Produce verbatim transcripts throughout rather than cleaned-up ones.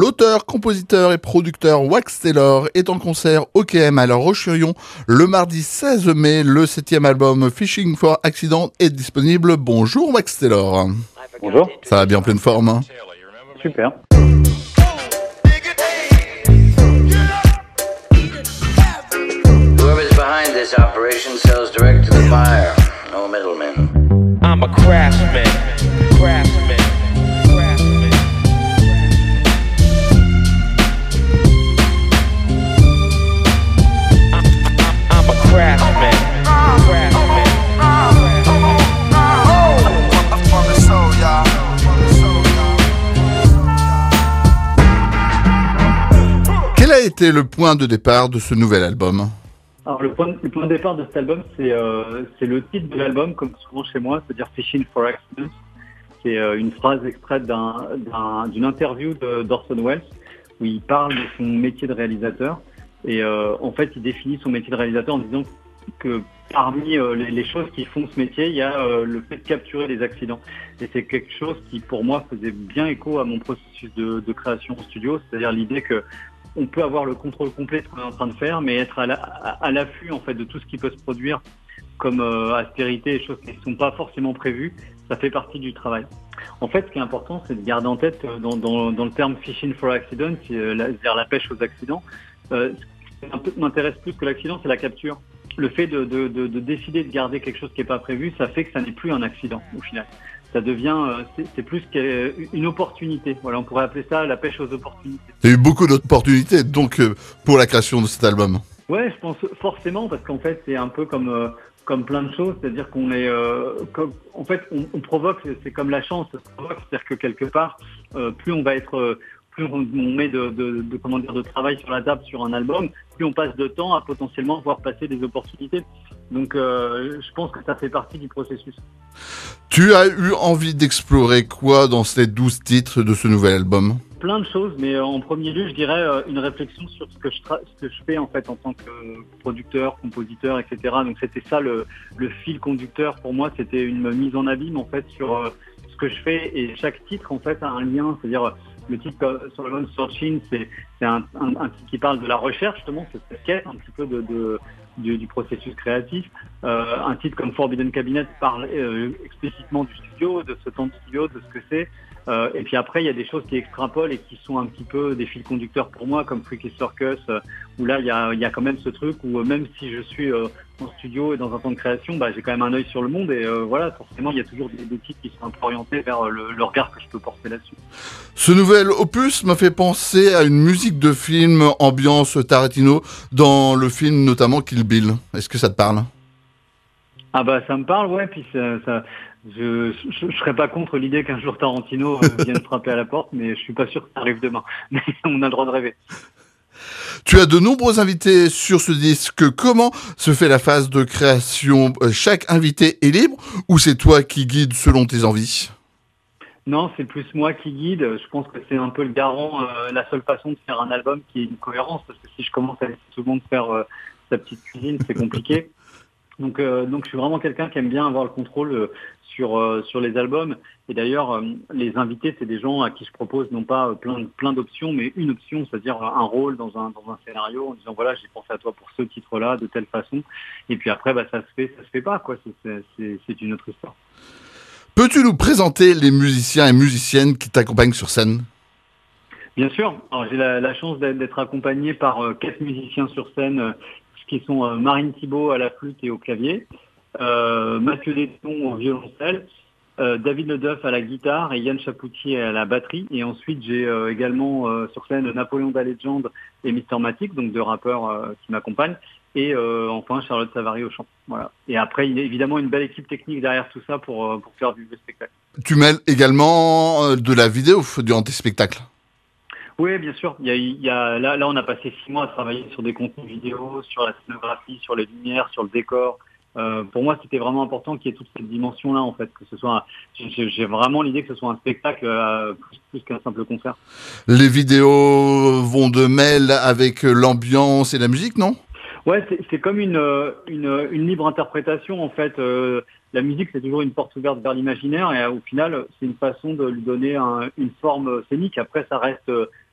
L'auteur, compositeur et producteur Wax Taylor est en concert au K M à La Roche-sur-Yon le mardi seize mai. Le septième album Fishing for Accident est disponible. Bonjour Wax Taylor. Bonjour. Ça va bien en pleine forme, hein? Super. Whoever's behind this operation sells direct to the buyer. No middlemen. I'm a craftsman. Craftsman. Craftsman. I'm a craftsman. Craftsman. Quel a été le point de départ de ce nouvel album? Alors le point, le point de départ de cet album, c'est euh, c'est le titre de l'album, comme souvent chez moi, c'est-à-dire Fishing for Accidents. C'est euh, une phrase extraite d'un, d'un, d'une interview de, d'Orson Welles où il parle de son métier de réalisateur. Et euh, en fait, il définit son métier de réalisateur en disant que parmi euh, les, les choses qui font ce métier, il y a euh, le fait de capturer les accidents. Et c'est quelque chose qui, pour moi, faisait bien écho à mon processus de, de création en studio, c'est-à-dire l'idée que on peut avoir le contrôle complet de ce qu'on est en train de faire, mais être à, la, à, à l'affût en fait de tout ce qui peut se produire comme euh, aspérité et choses qui ne sont pas forcément prévues, ça fait partie du travail. En fait, ce qui est important, c'est de garder en tête euh, dans, dans, dans le terme fishing for accident, c'est-à-dire la pêche aux accidents. Euh, ce qui m'intéresse plus que l'accident, c'est la capture. Le fait de, de, de, de décider de garder quelque chose qui n'est pas prévu, ça fait que ça n'est plus un accident au final. Ça devient, c'est, c'est plus qu'une opportunité. Voilà, on pourrait appeler ça la pêche aux opportunités. Il y a eu beaucoup d'opportunités donc euh, pour la création de cet album. Ouais, je pense forcément parce qu'en fait c'est un peu comme euh, comme plein de choses, c'est-à-dire qu'on est, euh, comme, en fait, on, on provoque, c'est comme la chance, ça se provoque, c'est-à-dire que quelque part, euh, plus on va être euh, plus on met de, de, de, comment dire, de travail sur la table sur un album, plus on passe de temps à potentiellement voir passer des opportunités. Donc euh, je pense que ça fait partie du processus. Tu as eu envie d'explorer quoi dans ces douze titres de ce nouvel album? Plein de choses, mais en premier lieu, je dirais euh, une réflexion sur ce que je tra- ce que je fais en fait en tant que producteur, compositeur, et cetera. Donc c'était ça le, le fil conducteur pour moi, c'était une mise en abîme en fait sur euh, ce que je fais, et chaque titre en fait a un lien, c'est-à-dire le titre sur l'album Searching, c'est, c'est un, un, un titre qui parle de la recherche justement, c'est cette quête un petit peu de, de du, du processus créatif. Euh, un titre comme Forbidden Cabinet parle euh, explicitement du studio, de ce temps de studio, de ce que c'est. Euh, et puis après, il y a des choses qui extrapolent et qui sont un petit peu des fils conducteurs pour moi, comme Freaky Circus, euh, où là, il y a, il y a quand même ce truc où euh, même si je suis euh, en studio et dans un temps de création, bah, j'ai quand même un œil sur le monde et euh, voilà, forcément, il y a toujours des, des titres qui sont un peu orientés vers le, le regard que je peux porter là-dessus. Ce nouvel opus m'a fait penser à une musique de film ambiance Tarantino, dans le film notamment Kill Bill. Est-ce que ça te parle? Ah bah ça me parle, ouais, puis ça... ça... Je, je, je serais pas contre l'idée qu'un jour Tarantino euh, vienne frapper à la porte, mais je suis pas sûr que ça arrive demain. Mais on a le droit de rêver. Tu as de nombreux invités sur ce disque. Comment se fait la phase de création? Chaque invité est libre ou c'est toi qui guides selon tes envies? Non, c'est plus moi qui guide. Je pense que c'est un peu le garant, euh, la seule façon de faire un album qui ait une cohérence, parce que si je commence à laisser tout le monde faire euh, sa petite cuisine, c'est compliqué. Donc, euh, donc je suis vraiment quelqu'un qui aime bien avoir le contrôle euh, sur euh, sur les albums. Et d'ailleurs, euh, les invités, c'est des gens à qui je propose non pas euh, plein plein d'options, mais une option, c'est-à-dire un rôle dans un dans un scénario, en disant voilà, j'ai pensé à toi pour ce titre-là, de telle façon. Et puis après, bah ça se fait, ça se fait pas, quoi. C'est c'est, c'est une autre histoire. Peux-tu nous présenter les musiciens et musiciennes qui t'accompagnent sur scène? Bien sûr. Alors, j'ai la, la chance d'être, d'être accompagné par euh, quatre musiciens sur scène. Euh, qui sont euh, Marine Thibault à la flûte et au clavier, euh, Mathieu Déton au violoncelle, euh, David Ledeuf à la guitare et Yann Chapoutier à la batterie. Et ensuite, j'ai euh, également euh, sur scène Napoléon Dallegend et Mister Matic, donc deux rappeurs euh, qui m'accompagnent. Et euh, enfin, Charlotte Savary au chant. Voilà. Et après, il y a évidemment une belle équipe technique derrière tout ça pour, euh, pour faire vivre le spectacle. Tu mêles également euh, de la vidéo durant tes spectacles? Oui, bien sûr. Il y a, il y a, là, là, on a passé six mois à travailler sur des contenus vidéo, sur la scénographie, sur les lumières, sur le décor. Euh, pour moi, c'était vraiment important qu'il y ait toute cette dimension-là, en fait, que ce soit. J'ai, j'ai vraiment l'idée que ce soit un spectacle euh, plus, plus qu'un simple concert. Les vidéos vont de mêle avec l'ambiance et la musique, non? Ouais, c'est, c'est comme une, une, une libre interprétation, en fait. Euh, la musique, c'est toujours une porte ouverte vers l'imaginaire, et euh, au final, c'est une façon de lui donner un, une forme scénique. Après, ça reste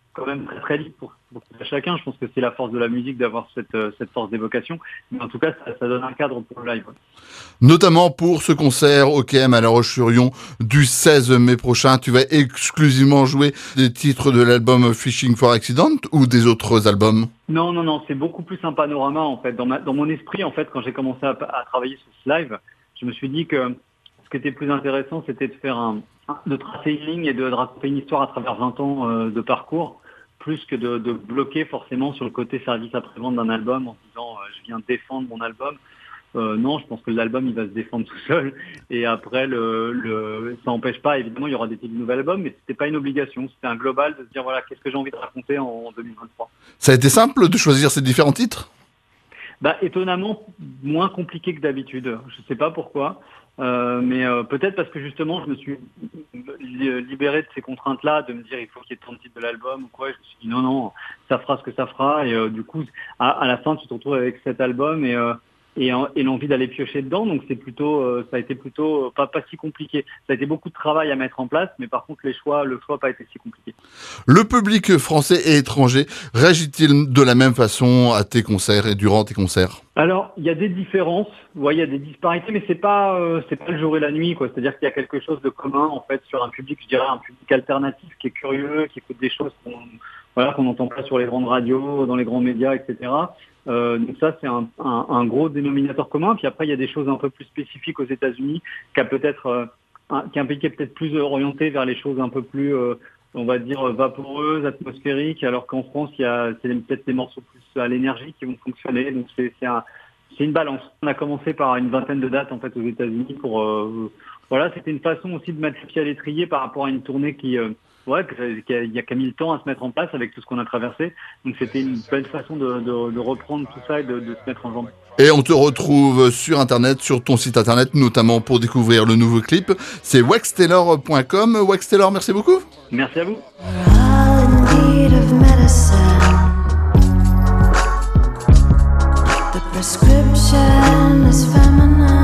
quand même très très libre pour, pour chacun. Je pense que c'est la force de la musique d'avoir cette, euh, cette force d'évocation. Mais en tout cas, ça, ça donne un cadre pour le live. Ouais. Notamment pour ce concert O K M à La Roche-sur-Yon du seize mai prochain. Tu vas exclusivement jouer des titres de l'album Fishing for Accident ou des autres albums? Non, non, non, c'est beaucoup plus un panorama en fait. Dans, ma, dans mon esprit, en fait, quand j'ai commencé à, à travailler sur ce live, je me suis dit que ce qui était plus intéressant, c'était de faire un, de tracer une ligne et de, de raconter une histoire à travers vingt ans euh, de parcours, plus que de, de bloquer forcément sur le côté service après-vente d'un album en disant euh, je viens défendre mon album. Euh, non, je pense que l'album il va se défendre tout seul et après le, le ça n'empêche pas, évidemment il y aura des titres de nouvel album, mais c'était pas une obligation, c'était un global de se dire voilà qu'est-ce que j'ai envie de raconter en, en deux mille vingt-trois. Ça a été simple de choisir ces différents titres? Bah étonnamment moins compliqué que d'habitude, je sais pas pourquoi. Euh, mais euh, peut-être parce que justement je me suis libéré de ces contraintes-là, de me dire il faut qu'il y ait tant de titres de l'album ou quoi. Je me suis dit non non, ça fera ce que ça fera et euh, du coup à, à la fin tu te retrouves avec cet album et euh, et, et l'envie d'aller piocher dedans. Donc c'est plutôt, euh, ça a été plutôt euh, pas pas si compliqué. Ça a été beaucoup de travail à mettre en place, mais par contre les choix, le choix n'a pas été si compliqué. Le public français et étranger réagit-il de la même façon à tes concerts et durant tes concerts? Alors, il y a des différences, ouais, il y a des disparités, mais c'est pas, euh, c'est pas le jour et la nuit, quoi. C'est-à-dire qu'il y a quelque chose de commun, en fait, sur un public, je dirais, un public alternatif qui est curieux, qui écoute des choses qu'on, voilà, qu'on n'entend pas sur les grandes radios, dans les grands médias, et cetera. Euh, donc ça, c'est un, un, un gros dénominateur commun. Puis après, il y a des choses un peu plus spécifiques aux États-Unis, qui a peut-être, euh, un, qui est un pays qui est peut-être plus orienté vers les choses un peu plus, euh, on va dire, vaporeuses, atmosphériques, alors qu'en France, il y a c'est peut-être des morceaux plus à l'énergie qui vont fonctionner. Donc c'est, c'est, un, c'est une balance. On a commencé par une vingtaine de dates en fait aux États-Unis pour, euh, voilà, c'était une façon aussi de mettre le pied à l'étrier par rapport à une tournée qui, euh, ouais, qui a, qui a mis le temps à se mettre en place avec tout ce qu'on a traversé. Donc c'était une belle façon de, de, de reprendre tout ça et de, de se mettre en jambes. Et on te retrouve sur Internet, sur ton site Internet, notamment pour découvrir le nouveau clip. C'est wax taylor point com. Wax Taylor, merci beaucoup. Merci à vous. The prescription is feminine.